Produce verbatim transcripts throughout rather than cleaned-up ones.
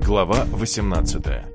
Глава восемнадцатая.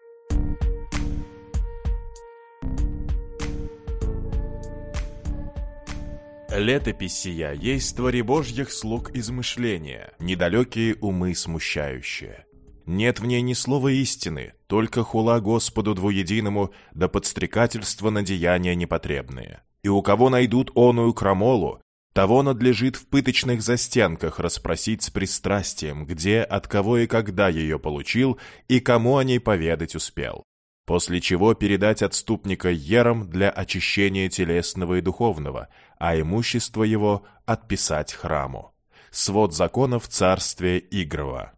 Летопись сия есть твори Божьих слуг измышления, недалекие умы смущающие. Нет в ней ни слова истины, только хула Господу двуединому, да подстрекательство на деяния непотребные. И у кого найдут оную крамолу, того надлежит в пыточных застенках расспросить с пристрастием, где, от кого и когда ее получил, и кому о ней поведать успел. После чего передать отступника ерам для очищения телесного и духовного, а имущество его отписать храму. Свод законов царствия Игрова.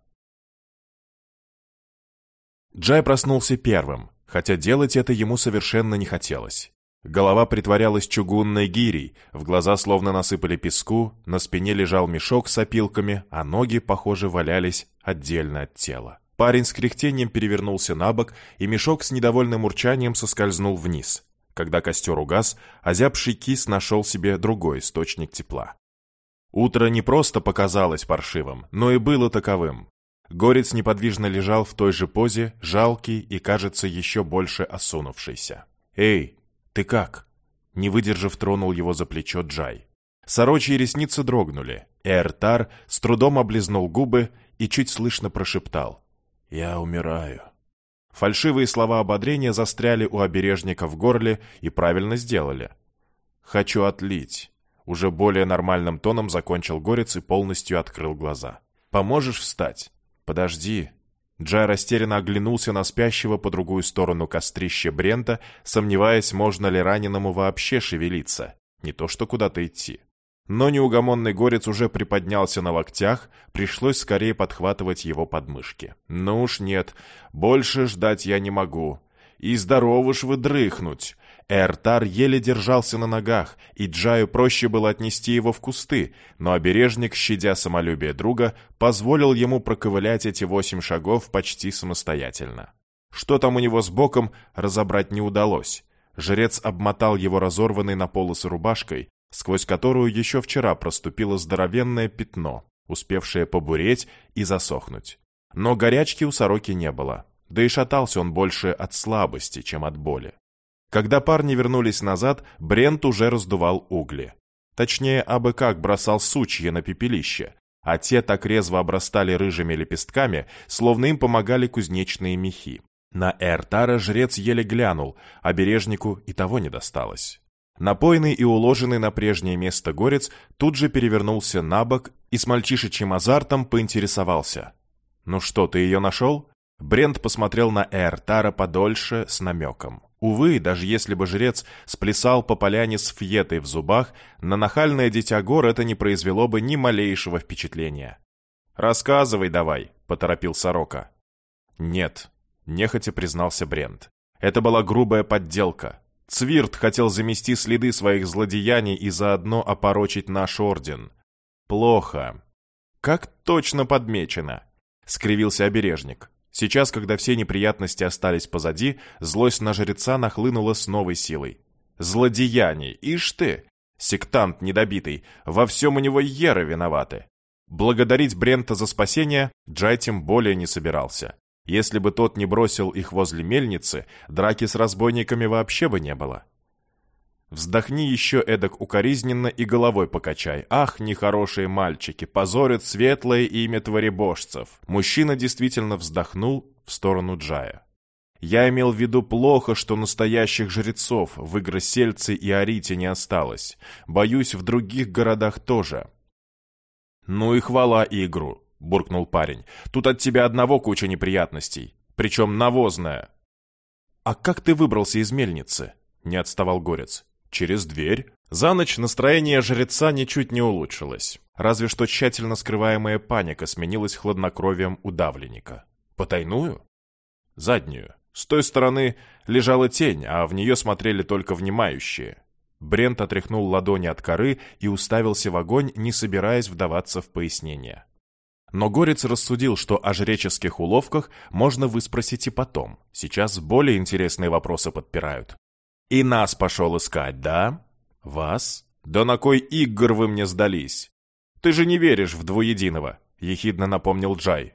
Джай проснулся первым, хотя делать это ему совершенно не хотелось. Голова притворялась чугунной гирей, в глаза словно насыпали песку, на спине лежал мешок с опилками, а ноги, похоже, валялись отдельно от тела. Парень с кряхтением перевернулся на бок, и мешок с недовольным урчанием соскользнул вниз. Когда костер угас, озябший кис нашел себе другой источник тепла. Утро не просто показалось паршивым, но и было таковым. Горец неподвижно лежал в той же позе, жалкий и, кажется, еще больше осунувшийся. «Эй, ты как?» Не выдержав, тронул его за плечо Джай. Сорочьи ресницы дрогнули. Эртар с трудом облизнул губы и чуть слышно прошептал: «Я умираю». Фальшивые слова ободрения застряли у обережника в горле и правильно сделали. «Хочу отлить». Уже более нормальным тоном закончил Горец и полностью открыл глаза. «Поможешь встать?» «Подожди». Джай растерянно оглянулся на спящего по другую сторону кострища Брента, сомневаясь, можно ли раненому вообще шевелиться, не то что куда-то идти. Но неугомонный Горец уже приподнялся на локтях, пришлось скорее подхватывать его подмышки. «Ну уж нет, больше ждать я не могу. И здорово ж вы дрыхнуть!» Эртар еле держался на ногах, и Джаю проще было отнести его в кусты, но обережник, щадя самолюбие друга, позволил ему проковылять эти восемь шагов почти самостоятельно. Что там у него с боком, разобрать не удалось. Жрец обмотал его разорванной на полосы рубашкой, сквозь которую еще вчера проступило здоровенное пятно, успевшее побуреть и засохнуть. Но горячки у сороки не было, да и шатался он больше от слабости, чем от боли. Когда парни вернулись назад, Брент уже раздувал угли. Точнее, абы как бросал сучья на пепелище, а те так резво обрастали рыжими лепестками, словно им помогали кузнечные мехи. На Эртара жрец еле глянул, а бережнику и того не досталось. Напоенный и уложенный на прежнее место Горец тут же перевернулся на бок и с мальчишечьим азартом поинтересовался: «Ну что, ты ее нашел?» Брент посмотрел на Эртара подольше с намеком. Увы, даже если бы жрец сплясал по поляне с фьетой в зубах, на нахальное дитя гор это не произвело бы ни малейшего впечатления. «Рассказывай давай», — поторопил сорока. «Нет», — нехотя признался Брент. «Это была грубая подделка. Цвирт хотел замести следы своих злодеяний и заодно опорочить наш орден. Плохо». «Как точно подмечено», — скривился обережник. Сейчас, когда все неприятности остались позади, злость на жреца нахлынула с новой силой. «Злодеяний! Ишь ты! Сектант недобитый! Во всем у него еры виноваты!» Благодарить Брента за спасение Джай тем более не собирался. Если бы тот не бросил их возле мельницы, драки с разбойниками вообще бы не было. Вздохни еще эдак укоризненно и головой покачай. «Ах, нехорошие мальчики, позорят светлое имя творебожцев!» Мужчина действительно вздохнул в сторону Джая. «Я имел в виду плохо, что настоящих жрецов в Игросельце и Арите не осталось. Боюсь, в других городах тоже». «Ну и хвала Игру!» — буркнул парень. «Тут от тебя одного куча неприятностей, причем навозная». «А как ты выбрался из мельницы?» — не отставал Горец. «Через дверь». За ночь настроение жреца ничуть не улучшилось, разве что тщательно скрываемая паника сменилась хладнокровием удавленника. «Потайную?» «Заднюю. С той стороны лежала тень, а в нее смотрели только внимающие». Брент отряхнул ладони от коры и уставился в огонь, не собираясь вдаваться в пояснения. Но Горец рассудил, что о жреческих уловках можно выспросить и потом. Сейчас более интересные вопросы подпирают. «И нас пошел искать, да?» «Вас? Да на кой игр вы мне сдались?» «Ты же не веришь в двуединого», — ехидно напомнил Джай.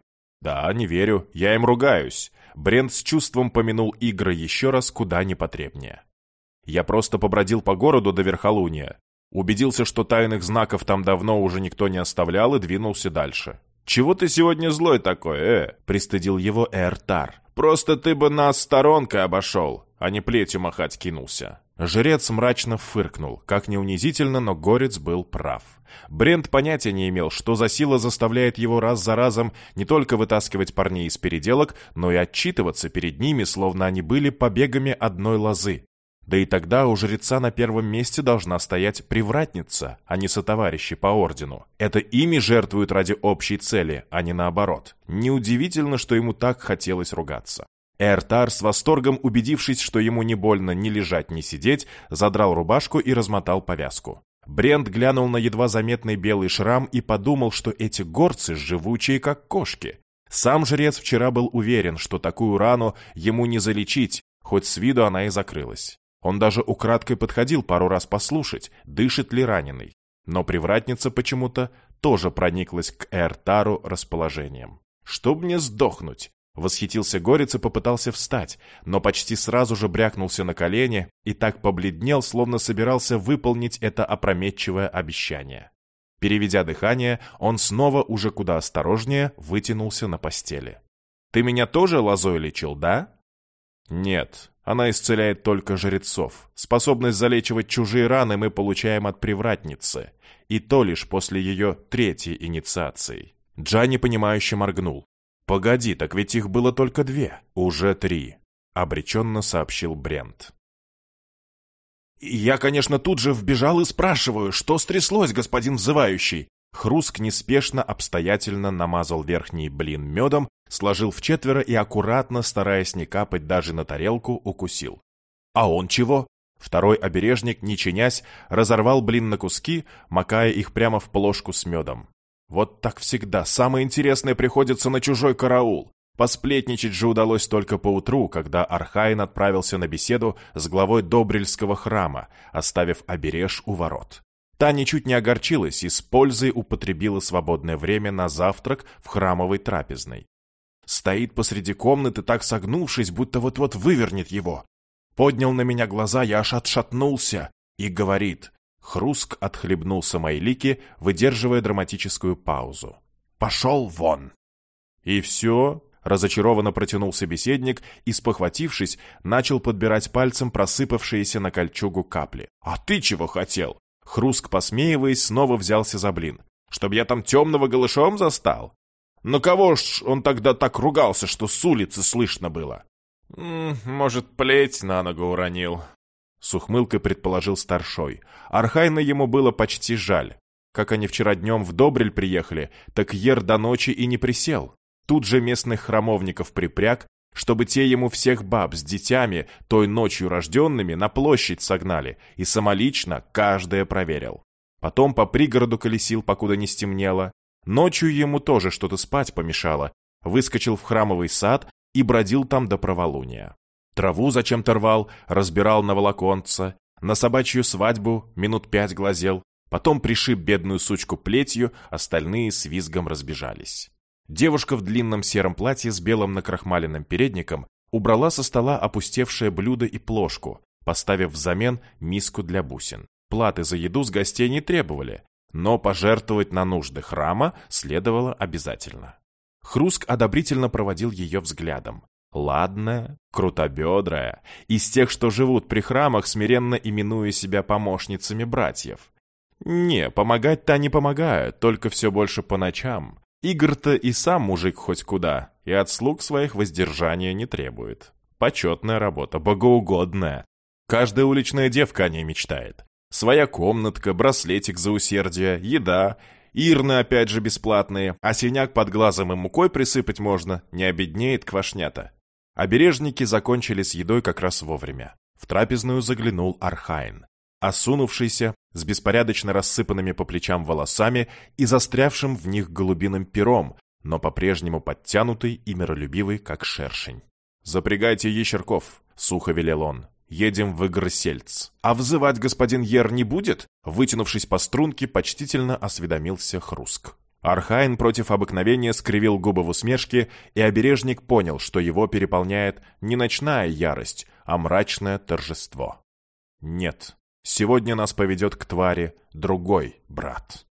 «Да, не верю, я им ругаюсь». Брент с чувством помянул игры еще раз куда непотребнее. «Я просто побродил по городу до верхолуния, убедился, что тайных знаков там давно уже никто не оставлял, и двинулся дальше». «Чего ты сегодня злой такой, э?» — пристыдил его Эртар. «Просто ты бы нас сторонкой обошел, а не плетью махать кинулся». Жрец мрачно фыркнул. Как ни унизительно, но горец был прав. Брент понятия не имел, что за сила заставляет его раз за разом не только вытаскивать парней из переделок, но и отчитываться перед ними, словно они были побегами одной лозы. Да и тогда у жреца на первом месте должна стоять привратница, а не сотоварищи по ордену. Это ими жертвуют ради общей цели, а не наоборот. Неудивительно, что ему так хотелось ругаться. Эртар, с восторгом убедившись, что ему не больно ни лежать, ни сидеть, задрал рубашку и размотал повязку. Брент глянул на едва заметный белый шрам и подумал, что эти горцы живучие, как кошки. Сам жрец вчера был уверен, что такую рану ему не залечить, хоть с виду она и закрылась. Он даже украдкой подходил пару раз послушать, дышит ли раненый. Но привратница почему-то тоже прониклась к Эртару расположением. «Чтоб мне сдохнуть!» Восхитился горец и попытался встать, но почти сразу же брякнулся на колени и так побледнел, словно собирался выполнить это опрометчивое обещание. Переведя дыхание, он снова уже куда осторожнее вытянулся на постели. «Ты меня тоже лозой лечил, да?» «Нет, она исцеляет только жрецов. Способность залечивать чужие раны мы получаем от привратницы, и то лишь после ее третьей инициации». Джа непонимающе моргнул. «Погоди, так ведь их было только две». «Уже три», — обреченно сообщил Брент. «Я, конечно, тут же вбежал и спрашиваю, что стряслось, господин взывающий?» Хруск неспешно, обстоятельно намазал верхний блин медом, сложил в четверо и аккуратно, стараясь не капать даже на тарелку, укусил. «А он чего?» Второй обережник, не чинясь, разорвал блин на куски, макая их прямо в плошку с медом. Вот так всегда. Самое интересное приходится на чужой караул. Посплетничать же удалось только поутру, когда Архаин отправился на беседу с главой Добрельского храма, оставив обереж у ворот. Та ничуть не огорчилась и с пользой употребила свободное время на завтрак в храмовой трапезной. Стоит посреди комнаты, так согнувшись, будто вот-вот вывернет его. Поднял на меня глаза, я аж отшатнулся, и говорит... Хруск отхлебнул самойлики, выдерживая драматическую паузу. «Пошел вон!» «И все?» — разочарованно протянул собеседник и, спохватившись, начал подбирать пальцем просыпавшиеся на кольчугу капли. «А ты чего хотел?» Хруск, посмеиваясь, снова взялся за блин. «Чтоб я там темного голышом застал? Ну кого ж он тогда так ругался, что с улицы слышно было?» М-м, «Может, плеть на ногу уронил?» С ухмылкой предположил старшой. Архайна ему было почти жаль. Как они вчера днем в Добрель приехали, так Ер до ночи и не присел. Тут же местных храмовников припряг, чтобы те ему всех баб с детьми, той ночью рожденными, на площадь согнали, и самолично каждое проверил. Потом по пригороду колесил, покуда не стемнело. Ночью ему тоже что-то спать помешало. Выскочил в храмовый сад и бродил там до проволуния. Траву зачем-то рвал, разбирал на волоконца, на собачью свадьбу минут пять глазел, потом пришиб бедную сучку плетью, остальные с визгом разбежались. Девушка в длинном сером платье с белым накрахмаленным передником убрала со стола опустевшее блюдо и плошку, поставив взамен миску для бусин. Платы за еду с гостей не требовали, но пожертвовать на нужды храма следовало обязательно. Хруск одобрительно проводил ее взглядом. Ладная, крутобедрая, из тех, что живут при храмах, смиренно именуя себя помощницами братьев. Не, помогать-то не помогают, только все больше по ночам. Игорь-то и сам мужик хоть куда, и от слуг своих воздержания не требует. Почетная работа, богоугодная. Каждая уличная девка о ней мечтает. Своя комнатка, браслетик за усердие, еда, ирны опять же бесплатные, а синяк под глазом и мукой присыпать можно, не обеднеет квашня-то. Обережники закончили с едой как раз вовремя. В трапезную заглянул Архаин, осунувшийся, с беспорядочно рассыпанными по плечам волосами и застрявшим в них голубиным пером, но по-прежнему подтянутый и миролюбивый, как шершень. «Запрягайте ящерков», — сухо велел он. «Едем в Игрсельц». «А взывать господин Ер не будет?» Вытянувшись по струнке, почтительно осведомился Хруск. Архайн против обыкновения скривил губы в усмешке, и обережник понял, что его переполняет не ночная ярость, а мрачное торжество. Нет, сегодня нас поведет к твари другой брат.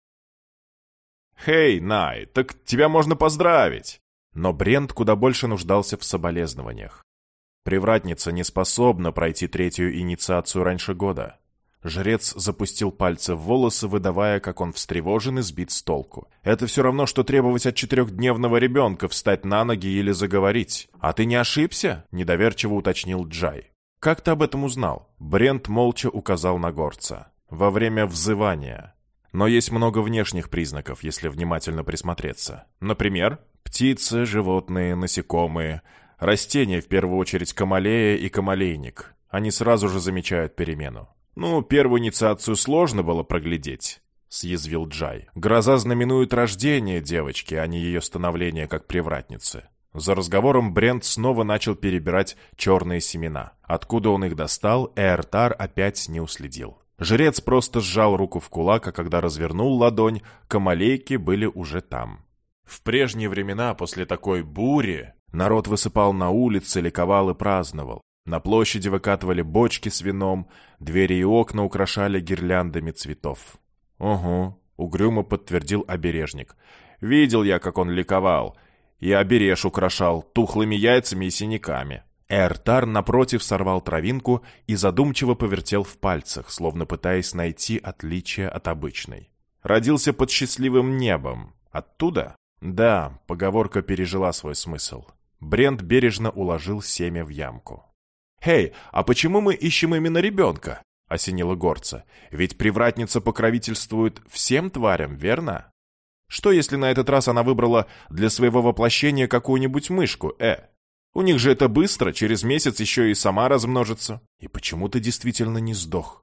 «Хей, Най, так тебя можно поздравить!» Но Брент куда больше нуждался в соболезнованиях. Привратница не способна пройти третью инициацию раньше года. Жрец запустил пальцы в волосы, выдавая, как он встревожен и сбит с толку. «Это все равно, что требовать от четырехдневного ребенка встать на ноги или заговорить. А ты не ошибся?» – недоверчиво уточнил Джай. «Как ты об этом узнал?» Брент молча указал на горца. «Во время взывания. Но есть много внешних признаков, если внимательно присмотреться. Например, птицы, животные, насекомые, растения, в первую очередь камалея и камалейник. Они сразу же замечают перемену. «Ну, первую инициацию сложно было проглядеть», — съязвил Джай. «Гроза знаменует рождение девочки, а не ее становление как привратницы». За разговором Брент снова начал перебирать черные семена. Откуда он их достал, Эртар опять не уследил. Жрец просто сжал руку в кулак, а когда развернул ладонь, камалейки были уже там. В прежние времена, после такой бури, народ высыпал на улицы, ликовал и праздновал. На площади выкатывали бочки с вином, двери и окна украшали гирляндами цветов. «Угу», — угрюмо подтвердил обережник. «Видел я, как он ликовал, и обереж украшал тухлыми яйцами и синяками». Эртар, напротив, сорвал травинку и задумчиво повертел в пальцах, словно пытаясь найти отличие от обычной. «Родился под счастливым небом. Оттуда?» Да, поговорка пережила свой смысл. Брент бережно уложил семя в ямку. «Хей, а почему мы ищем именно ребенка?» — осенило горца. «Ведь привратница покровительствует всем тварям, верно? Что, если на этот раз она выбрала для своего воплощения какую-нибудь мышку, э? У них же это быстро, через месяц еще и сама размножится. И почему ты действительно не сдох?»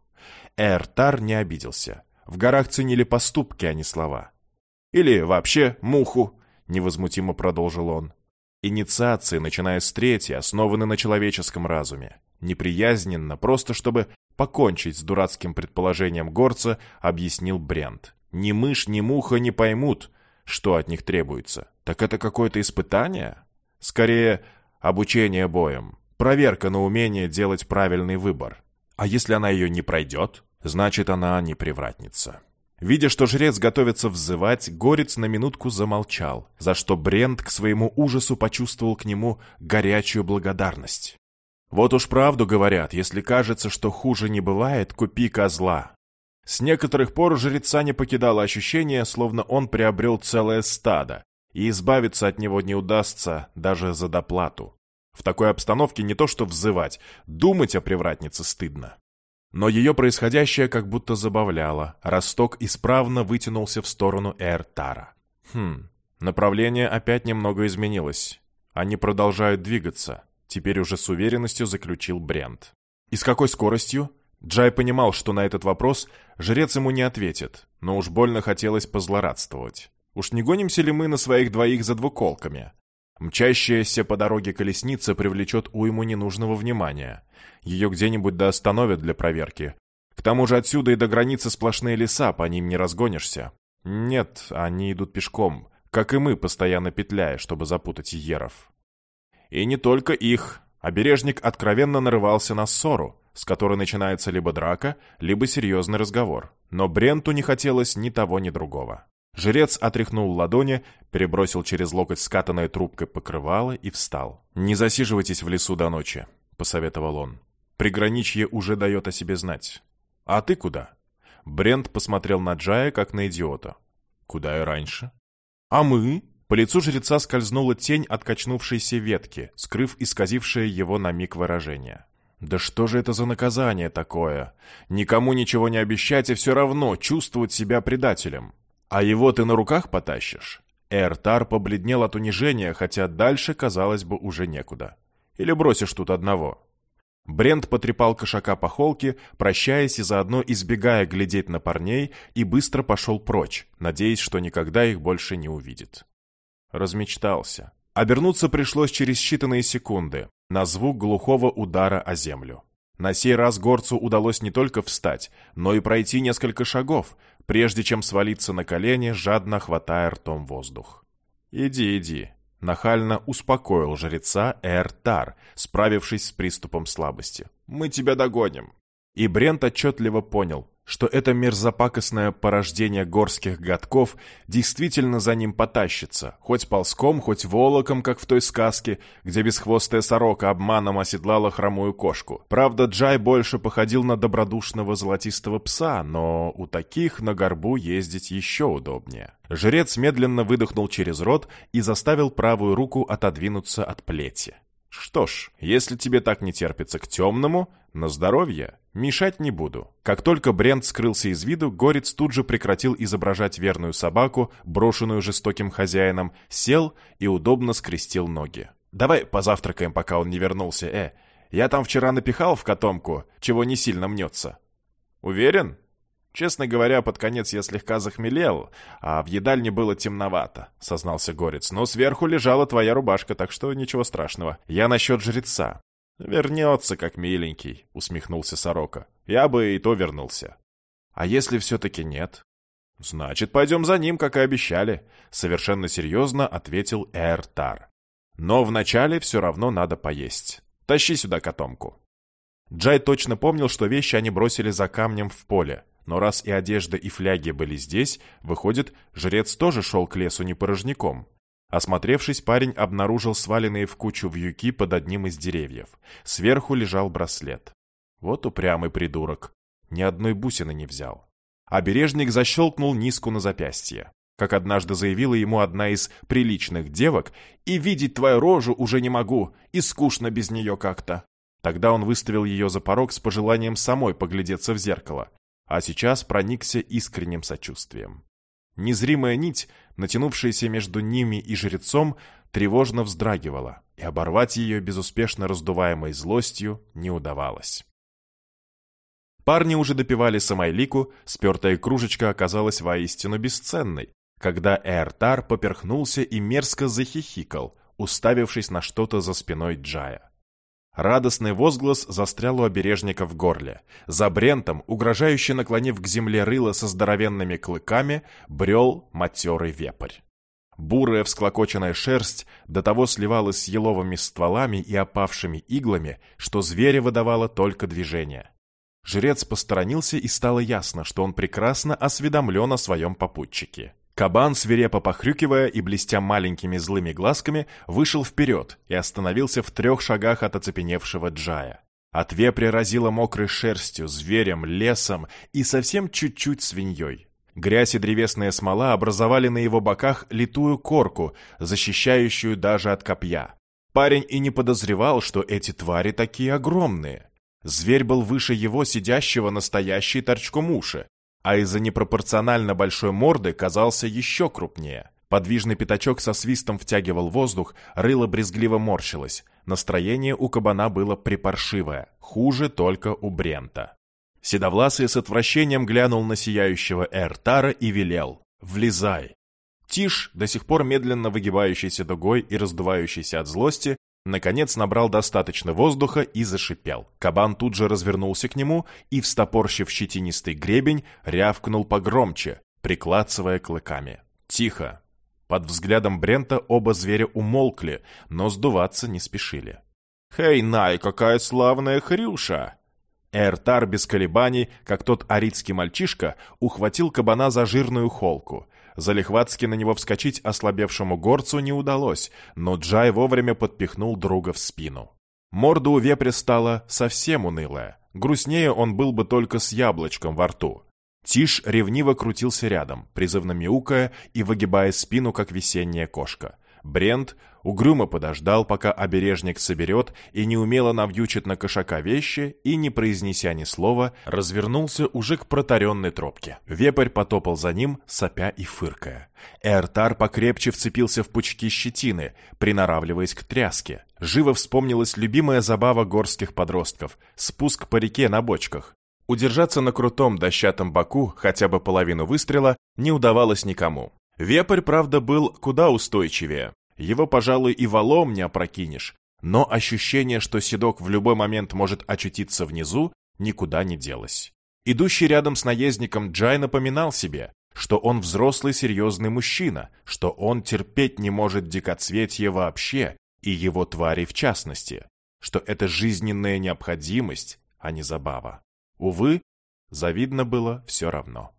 Эртар не обиделся. В горах ценили поступки, а не слова. «Или вообще муху», — невозмутимо продолжил он. «Инициации, начиная с третьей, основаны на человеческом разуме. Неприязненно, просто чтобы покончить с дурацким предположением горца, объяснил Брент. Ни мышь, ни муха не поймут, что от них требуется. Так это какое-то испытание? Скорее, обучение боем. Проверка на умение делать правильный выбор. А если она ее не пройдет, значит, она не привратница». Видя, что жрец готовится взывать, горец на минутку замолчал, за что Брент к своему ужасу почувствовал к нему горячую благодарность. Вот уж правду говорят, если кажется, что хуже не бывает, купи козла. С некоторых пор жреца не покидало ощущение, словно он приобрел целое стадо, и избавиться от него не удастся даже за доплату. В такой обстановке не то что взывать, думать о привратнице стыдно. Но ее происходящее как будто забавляло. Росток исправно вытянулся в сторону Эртара. Хм, направление опять немного изменилось. Они продолжают двигаться. Теперь уже с уверенностью заключил Брент. И с какой скоростью? Джай понимал, что на этот вопрос жрец ему не ответит, но уж больно хотелось позлорадствовать. Уж не гонимся ли мы на своих двоих за двуколками? Мчащаяся по дороге колесница привлечет уйму ненужного внимания. Ее где-нибудь да остановят для проверки. К тому же отсюда и до границы сплошные леса, по ним не разгонишься. Нет, они идут пешком, как и мы, постоянно петляя, чтобы запутать йеров. И не только их. Обережник откровенно нарывался на ссору, с которой начинается либо драка, либо серьезный разговор. Но Бренту не хотелось ни того, ни другого. Жрец отряхнул ладони, перебросил через локоть скатанной трубкой покрывало и встал. «Не засиживайтесь в лесу до ночи», — посоветовал он. «Приграничье уже дает о себе знать». «А ты куда?» Брент посмотрел на Джая, как на идиота. «Куда и раньше». «А мы?» По лицу жреца скользнула тень от качнувшейся ветки, скрыв исказившее его на миг выражение. «Да что же это за наказание такое? Никому ничего не обещать и все равно чувствовать себя предателем. А его ты на руках потащишь?» Эртар побледнел от унижения, хотя дальше, казалось бы, уже некуда. «Или бросишь тут одного?» Брент потрепал кошака по холке, прощаясь и заодно избегая глядеть на парней, и быстро пошел прочь, надеясь, что никогда их больше не увидит. Размечтался. Обернуться пришлось через считанные секунды, на звук глухого удара о землю. На сей раз горцу удалось не только встать, но и пройти несколько шагов, прежде чем свалиться на колени, жадно хватая ртом воздух. «Иди, иди», — нахально успокоил жреца Эртар, справившись с приступом слабости. «Мы тебя догоним». И Брент отчетливо понял, что это мерзопакостное порождение горских гадков действительно за ним потащится, хоть ползком, хоть волоком, как в той сказке, где бесхвостая сорока обманом оседлала хромую кошку. Правда, Джай больше походил на добродушного золотистого пса, но у таких на горбу ездить еще удобнее. Жрец медленно выдохнул через рот и заставил правую руку отодвинуться от плети. «Что ж, если тебе так не терпится к темному, на здоровье, мешать не буду». Как только Брент скрылся из виду, горец тут же прекратил изображать верную собаку, брошенную жестоким хозяином, сел и удобно скрестил ноги. «Давай позавтракаем, пока он не вернулся, э. Я там вчера напихал в котомку, чего не сильно мнется». «Уверен?» «Честно говоря, под конец я слегка захмелел, а в едальне было темновато», — сознался горец. «Но сверху лежала твоя рубашка, так что ничего страшного. Я насчет жреца». «Вернется, как миленький», — усмехнулся сорока. «Я бы и то вернулся». «А если все-таки нет?» «Значит, пойдем за ним, как и обещали», — совершенно серьезно ответил Эртар. «Но вначале все равно надо поесть. Тащи сюда котомку». Джай точно помнил, что вещи они бросили за камнем в поле. Но раз и одежда, и фляги были здесь, выходит, жрец тоже шел к лесу не порожняком. Осмотревшись, парень обнаружил сваленные в кучу вьюки под одним из деревьев. Сверху лежал браслет. Вот упрямый придурок. Ни одной бусины не взял. Обережник защелкнул низку на запястье. Как однажды заявила ему одна из приличных девок, «И видеть твою рожу уже не могу, и скучно без нее как-то». Тогда он выставил ее за порог с пожеланием самой поглядеться в зеркало. А сейчас проникся искренним сочувствием. Незримая нить, натянувшаяся между ними и жрецом, тревожно вздрагивала, и оборвать ее безуспешно раздуваемой злостью не удавалось. Парни уже допивали самойлику, спертая кружечка оказалась воистину бесценной, когда Эртар поперхнулся и мерзко захихикал, уставившись на что-то за спиной Джая. Радостный возглас застрял у обережника в горле. За Брентом, угрожающе наклонив к земле рыло со здоровенными клыками, брел матерый вепрь. Бурая всклокоченная шерсть до того сливалась с еловыми стволами и опавшими иглами, что зверя выдавало только движение. Жрец посторонился, и стало ясно, что он прекрасно осведомлен о своем попутчике. Кабан, свирепо похрюкивая и блестя маленькими злыми глазками, вышел вперед и остановился в трех шагах от оцепеневшего Джая. От вепря разило мокрой шерстью, зверем, лесом и совсем чуть-чуть свиньей. Грязь и древесная смола образовали на его боках литую корку, защищающую даже от копья. Парень и не подозревал, что эти твари такие огромные. Зверь был выше его, сидящего настоящей торчком уши, а из-за непропорционально большой морды казался еще крупнее. Подвижный пятачок со свистом втягивал воздух, рыло брезгливо морщилось. Настроение у кабана было припаршивое, хуже только у Брента. Седовласый с отвращением глянул на сияющего Эртара и велел: «Влезай!». Тиш, до сих пор медленно выгибающийся дугой и раздувающийся от злости, наконец набрал достаточно воздуха и зашипел. Кабан тут же развернулся к нему и, встопорщив щетинистый гребень, рявкнул погромче, приклацывая клыками. «Тихо!». Под взглядом Брента оба зверя умолкли, но сдуваться не спешили. «Хей, Най, какая славная хрюша!». Эртар без колебаний, как тот аридский мальчишка, ухватил кабана за жирную холку. Залихватски на него вскочить ослабевшему горцу не удалось, но Джай вовремя подпихнул друга в спину. Морда у вепря стала совсем унылая. Грустнее он был бы только с яблочком во рту. Тиш ревниво крутился рядом, призывно мяукая и выгибая спину, как весенняя кошка. Брент угрюмо подождал, пока обережник соберет и неумело навьючит на кошака вещи, и, не произнеся ни слова, развернулся уже к протаренной тропке. Вепрь потопал за ним, сопя и фыркая. Эртар покрепче вцепился в пучки щетины, приноравливаясь к тряске. Живо вспомнилась любимая забава горских подростков — спуск по реке на бочках. Удержаться на крутом дощатом боку хотя бы половину выстрела не удавалось никому. Вепрь, правда, был куда устойчивее. Его, пожалуй, и валом не опрокинешь. но ощущение, что седок в любой момент может очутиться внизу, никуда не делось. Идущий рядом с наездником Джай напоминал себе, что он взрослый серьезный мужчина, что он терпеть не может дикоцветье вообще, и его твари в частности, что это жизненная необходимость, а не забава. Увы, завидно было все равно.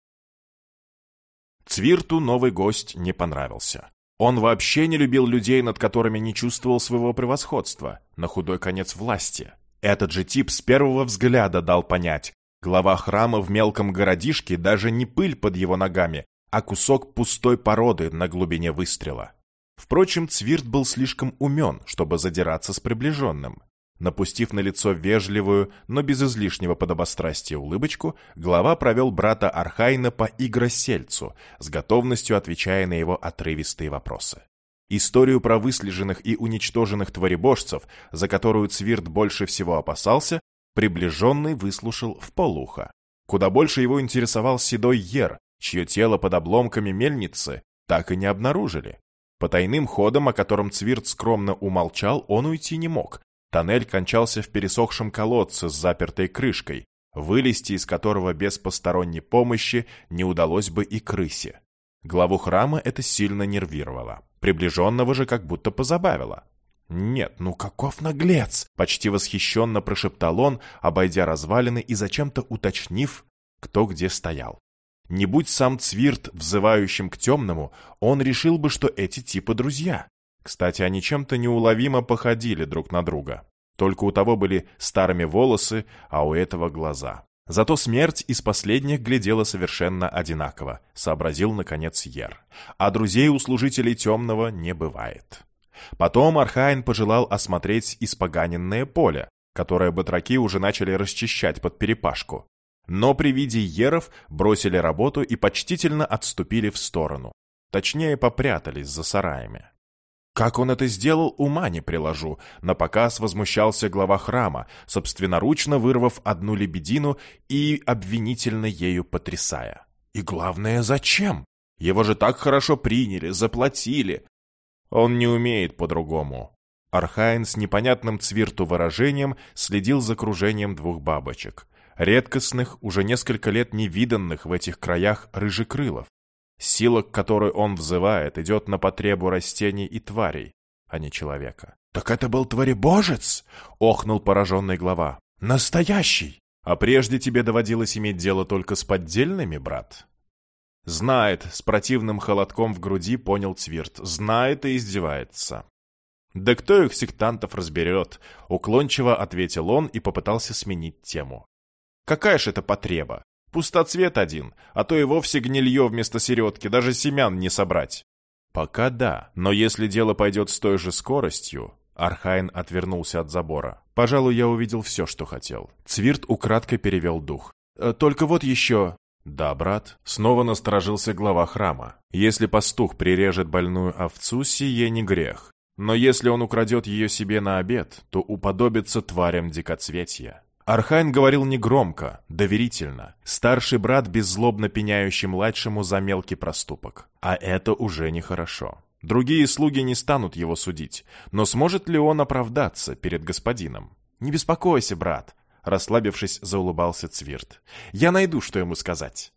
Цвирту новый гость не понравился. Он вообще не любил людей, над которыми не чувствовал своего превосходства, на худой конец власти. Этот же тип с первого взгляда дал понять, глава храма в мелком городишке даже не пыль под его ногами, а кусок пустой породы на глубине выстрела. Впрочем, Цвирт был слишком умен, чтобы задираться с приближенным. Напустив на лицо вежливую, но без излишнего подобострастия улыбочку, глава провел брата Архайна по игросельцу, с готовностью отвечая на его отрывистые вопросы. Историю про выслеженных и уничтоженных творебожцев, за которую Цвирт больше всего опасался, приближенный выслушал вполуха. Куда больше его интересовал седой Ер, чье тело под обломками мельницы так и не обнаружили. По тайным ходам, о котором Цвирт скромно умолчал, он уйти не мог. Тоннель кончался в пересохшем колодце с запертой крышкой, вылезти из которого без посторонней помощи не удалось бы и крысе. Главу храма это сильно нервировало. Приближенного же как будто позабавило. «Нет, ну каков наглец!» — почти восхищенно прошептал он, обойдя развалины и зачем-то уточнив, кто где стоял. Не будь сам Цвирт взывающим к темному, он решил бы, что эти типа друзья. Кстати, они чем-то неуловимо походили друг на друга. Только у того были старыми волосы, а у этого глаза. Зато смерть из последних глядела совершенно одинаково, сообразил, наконец, Ер. А друзей у служителей темного не бывает. Потом Архайн пожелал осмотреть испоганенное поле, которое батраки уже начали расчищать под перепашку. Но при виде Еров бросили работу и почтительно отступили в сторону. Точнее, попрятались за сараями. Как он это сделал, ума не приложу. Напоказ возмущался глава храма, собственноручно вырвав одну лебедину и обвинительно ею потрясая. И главное, зачем? Его же так хорошо приняли, заплатили. Он не умеет по-другому. Архайн с непонятным Цвирту выражением следил за кружением двух бабочек. Редкостных, уже несколько лет невиданных в этих краях рыжекрылов. Сила, к которой он взывает, идет на потребу растений и тварей, а не человека. «Так это был творебожец?» — охнул пораженный глава. «Настоящий! А прежде тебе доводилось иметь дело только с поддельными, брат?» «Знает», — с противным холодком в груди понял Цвирт. «Знает и издевается». «Да кто их сектантов разберет?» — уклончиво ответил он и попытался сменить тему. «Какая ж это потреба? Пустоцвет один, а то и вовсе гнилье вместо середки, даже семян не собрать». «Пока да, но если дело пойдет с той же скоростью...» Архайн отвернулся от забора. «Пожалуй, я увидел все, что хотел». Цвирт украдкой перевел дух. «Только вот еще...» «Да, брат», — снова насторожился глава храма. «Если пастух прирежет больную овцу, сие не грех. Но если он украдет ее себе на обед, то уподобится тварям дикоцветья». Архайн говорил негромко, доверительно. Старший брат беззлобно пеняющий младшему за мелкий проступок. А это уже нехорошо. Другие слуги не станут его судить. Но сможет ли он оправдаться перед господином? «Не беспокойся, брат», — расслабившись, заулыбался Цвирт. «Я найду, что ему сказать».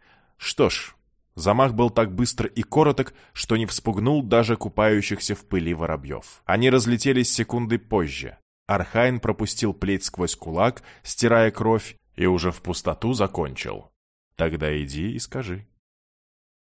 Что ж, замах был так быстр и короток, что не вспугнул даже купающихся в пыли воробьев. Они разлетелись секунды позже. Архайн пропустил плеть сквозь кулак, стирая кровь, и уже в пустоту закончил. «Тогда иди и скажи».